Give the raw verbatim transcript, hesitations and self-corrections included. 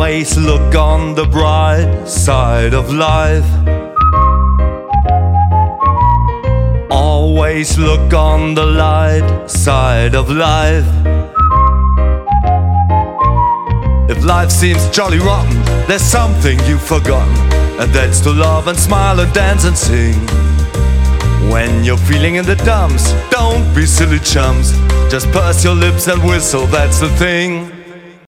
Always look on the bright side of life. Always look on the light side of life. If life seems jolly rotten, there's something you've forgotten, and that's to love and smile and dance and sing. When you're feeling in the dumps, don't be silly chums. Just purse your lips and whistle, that's the thing.